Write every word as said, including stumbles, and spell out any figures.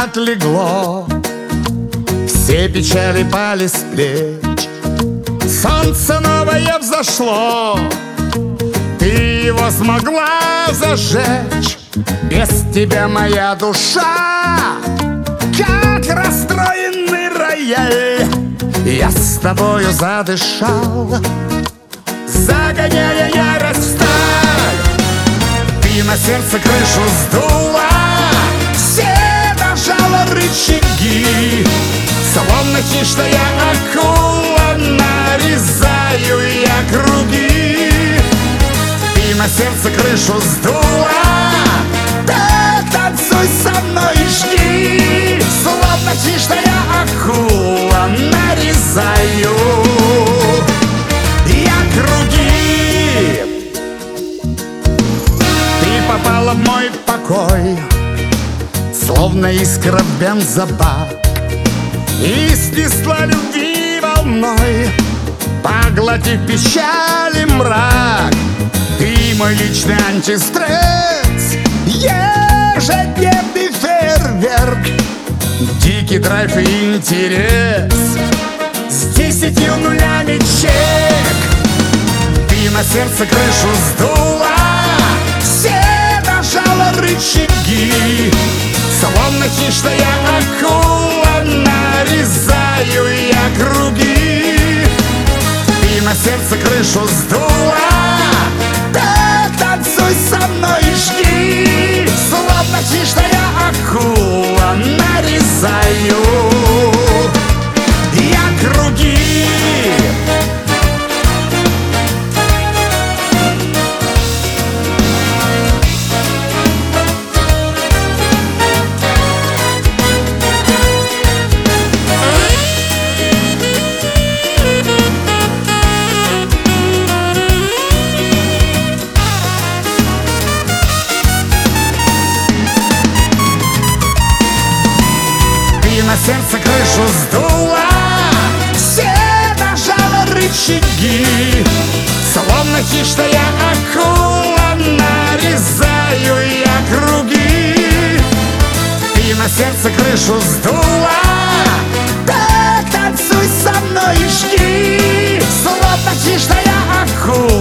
отлегло, все печали пали с плеч. Солнце новое взошло, ты его смогла зажечь. Без тебя моя душа, как расстроенный рояль. Я с тобою задышал, загоняя ярость в сталь. Ты на сердце крышу сдула, все нажала рычаги. Словно хищная акула, нарезаю я круги. Ты на сердце крышу сдула, так танцуй со мной и жги. Словно хищная акула, нарезаю я круги. Ты попала в мой покой, словно искра в бензобак, и снесла любви волной, поглотив печаль и мрак. Ты мой личный антистресс, ежедневный фейерверк, дикий драйв и интерес, с десятью нулями чек. Ты на сердце крышу сдула, все нажала рычаги. Словно хищная акула, нарезаю я круги. Ты на сердце крышу сдула, так танцуй со мной и жги. Словно хищная акула, нарезаю я круги. На сердце крышу сдула, все нажала рычаги. Словно хищная акула, нарезаю я круги. Ты на сердце крышу сдула, так танцуй со мной и жги. Словно хищная акула,